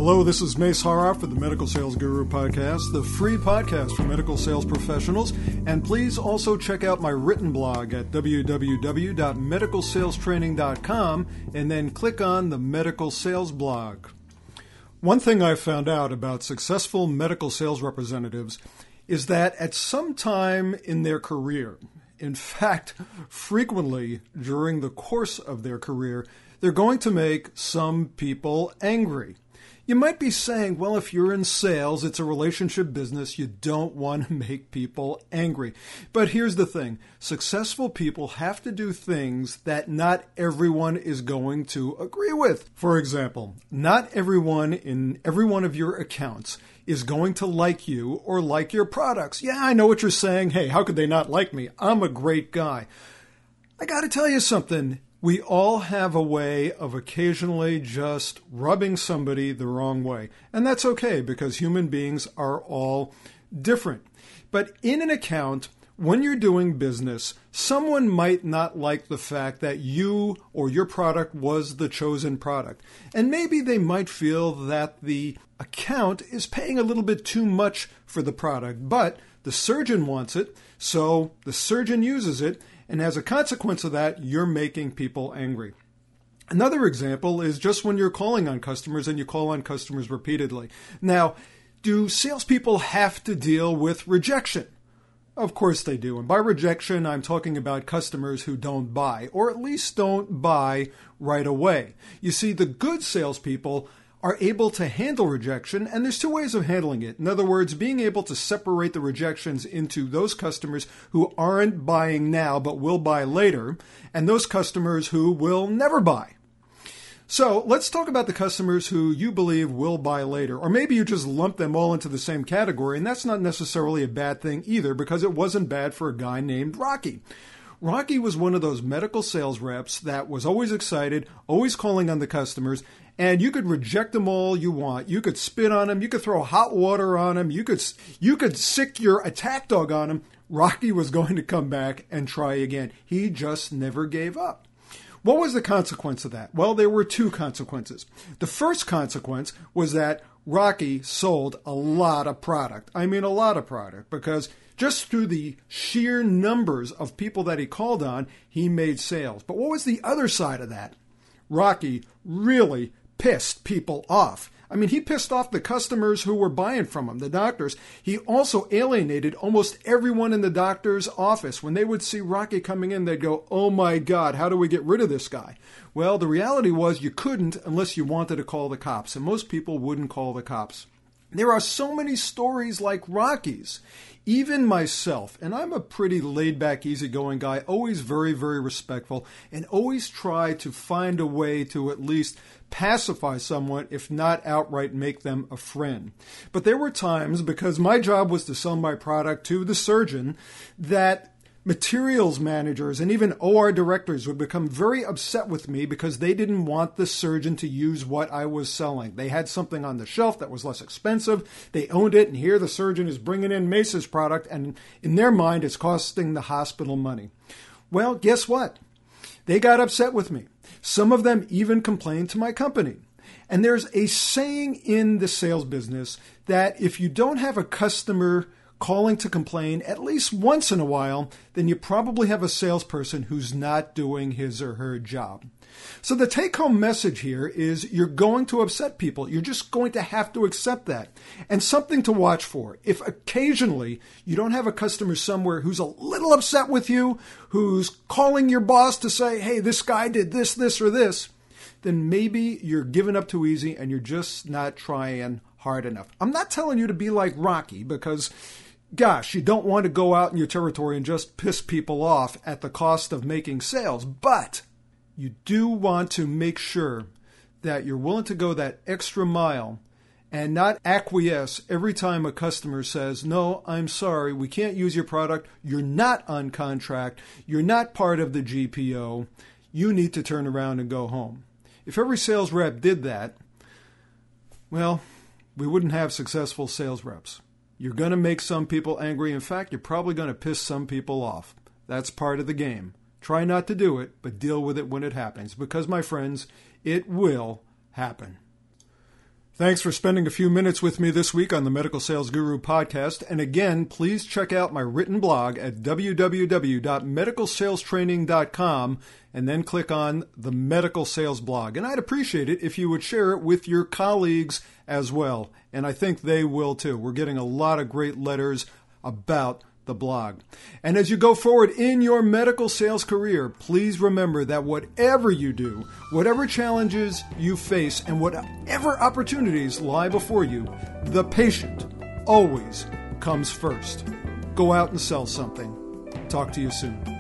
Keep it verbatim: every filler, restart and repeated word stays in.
Hello, this is Mace Harroff for the Medical Sales Guru Podcast, the free podcast for medical sales professionals. And please also check out my written blog at w w w dot medical sales training dot com and then click on the Medical Sales blog. One thing I've found out about successful medical sales representatives is that at some time in their career, in fact, frequently during the course of their career, they're going to make some people angry. You might be saying, well, if you're in sales, it's a relationship business, you don't want to make people angry. But here's the thing. Successful people have to do things that not everyone is going to agree with. For example, not everyone in every one of your accounts is going to like you or like your products. Yeah, I know what you're saying. Hey, how could they not like me? I'm a great guy. I got to tell you something. We all have a way of occasionally just rubbing somebody the wrong way. And that's okay because human beings are all different. But in an account, when you're doing business, someone might not like the fact that you or your product was the chosen product. And maybe they might feel that the account is paying a little bit too much for the product, but the surgeon wants it, so the surgeon uses it. And as a consequence of that, you're making people angry. Another example is just when you're calling on customers and you call on customers repeatedly. Now, do salespeople have to deal with rejection? Of course they do. And by rejection, I'm talking about customers who don't buy, or at least don't buy right away. You see, the good salespeople are able to handle rejection, and there's two ways of handling it. In other words, being able to separate the rejections into those customers who aren't buying now but will buy later, and those customers who will never buy. So let's talk about the customers who you believe will buy later, or maybe you just lump them all into the same category, and that's not necessarily a bad thing either, because it wasn't bad for a guy named Rocky. Rocky was one of those medical sales reps that was always excited, always calling on the customers, and you could reject them all you want. You could spit on them. You could throw hot water on them. You could, you could sick your attack dog on them. Rocky was going to come back and try again. He just never gave up. What was the consequence of that? Well, there were two consequences. The first consequence was that Rocky sold a lot of product. I mean, a lot of product, because just through the sheer numbers of people that he called on, he made sales. But what was the other side of that? Rocky really pissed people off. I mean, he pissed off the customers who were buying from him, the doctors. He also alienated almost everyone in the doctor's office. When they would see Rocky coming in, they'd go, oh my God, how do we get rid of this guy? Well, the reality was you couldn't unless you wanted to call the cops, and most people wouldn't call the cops. There are so many stories like Rocky's. Even myself, and I'm a pretty laid-back, easygoing guy, always very, very respectful, and always try to find a way to at least pacify someone, if not outright make them a friend. But there were times, because my job was to sell my product to the surgeon, that materials managers and even O R directors would become very upset with me because they didn't want the surgeon to use what I was selling. They had something on the shelf that was less expensive. They owned it, and here the surgeon is bringing in Mace's product, and in their mind, it's costing the hospital money. Well, guess what? They got upset with me. Some of them even complained to my company. And there's a saying in the sales business that if you don't have a customer calling to complain at least once in a while, then you probably have a salesperson who's not doing his or her job. So the take-home message here is you're going to upset people. You're just going to have to accept that. And something to watch for. If occasionally you don't have a customer somewhere who's a little upset with you, who's calling your boss to say, hey, this guy did this, this, or this, then maybe you're giving up too easy and you're just not trying hard enough. I'm not telling you to be like Rocky because, gosh, you don't want to go out in your territory and just piss people off at the cost of making sales. But you do want to make sure that you're willing to go that extra mile and not acquiesce every time a customer says, no, I'm sorry, we can't use your product. You're not on contract. You're not part of the G P O. You need to turn around and go home. If every sales rep did that, well, we wouldn't have successful sales reps. You're going to make some people angry. In fact, you're probably going to piss some people off. That's part of the game. Try not to do it, but deal with it when it happens. Because, my friends, it will happen. Thanks for spending a few minutes with me this week on the Medical Sales Guru podcast. And again, please check out my written blog at w w w dot medical sales training dot com and then click on the Medical Sales blog. And I'd appreciate it if you would share it with your colleagues as well. And I think they will too. We're getting a lot of great letters about the blog. And as you go forward in your medical sales career, please remember that whatever you do, whatever challenges you face, and whatever opportunities lie before you, the patient always comes first. Go out and sell something. Talk to you soon.